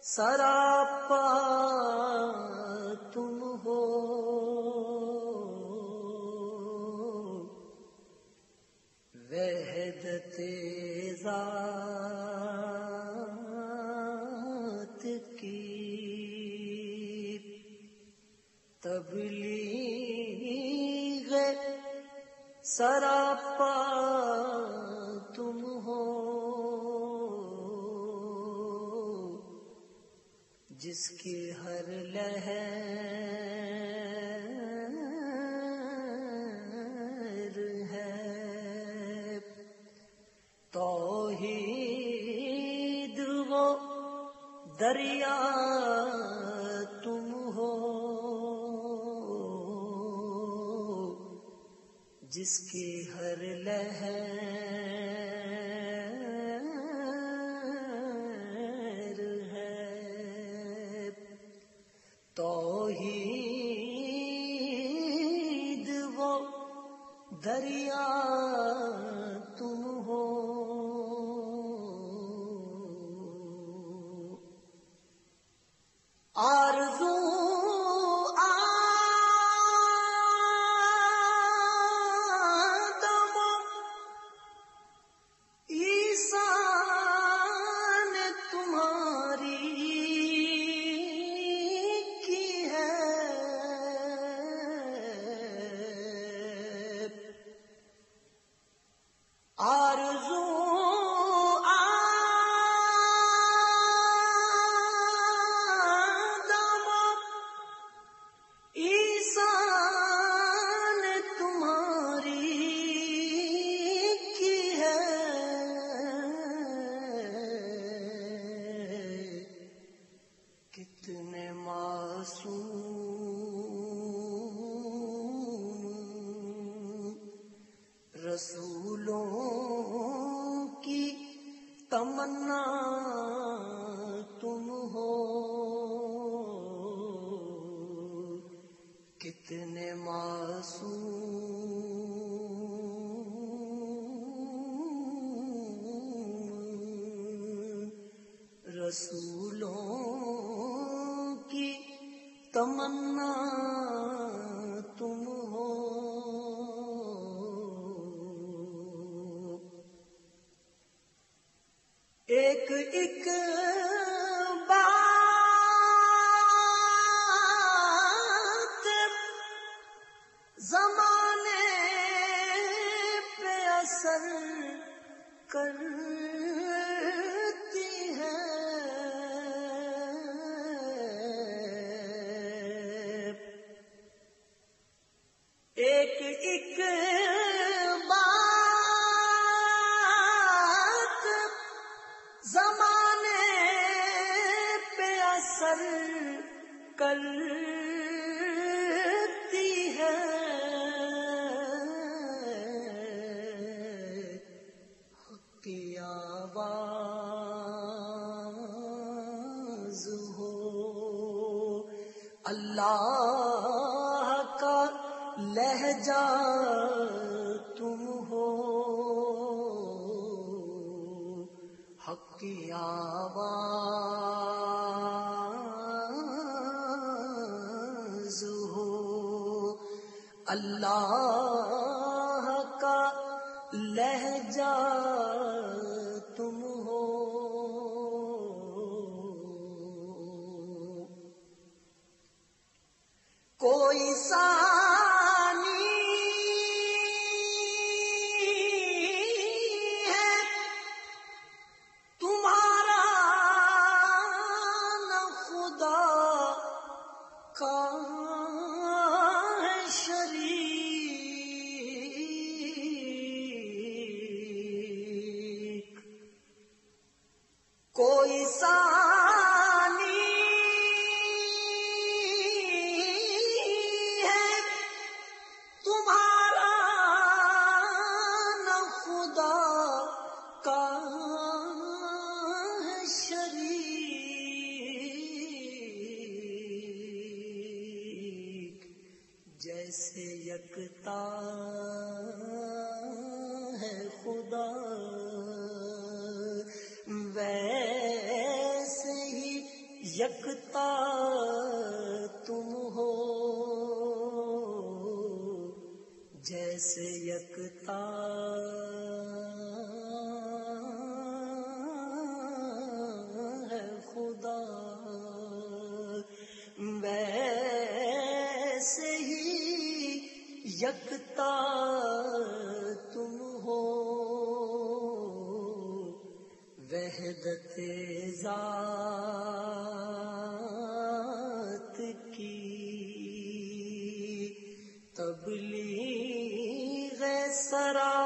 سراپا تم ہو، وحدت ذات کی تبلیغ سراپا تم ہو، جس کی ہر لہر ہے توحید وہ دریا تم ہو، جس کی ہر لہر ہے توحید وہ دریا تم ہو، آرزو آدم عیسیٰ نے تمہاری کی ہے، آرزو کتنے معصوم رسولوں کی تمنا تم ہو، کتنے معصوم رسولوں کی تمنا تم ہو، ایک ایک بات زمانے پہ اثر کرتی ہے، ایک ایک بات زمانے پہ اثر کرتی ہے، حق کی آواز ہو، اللہ کا لہجہ تم ہو، حق کی آواز ہو، اللہ کا لہجہ تم ہو، کوئی ثانی ہے تمہارا نہ خدا کا ہے شریک، کوئی ثانی ہے تمہارا نہ خدا کا ہے شریک، جیسے یکتا ہے خدا ویسے ہی یکتا تم ہو جیسے یکتا ہے خدا، ویسے ہی یکتا تم ہو وحدت ذات کی تبلیغ سرا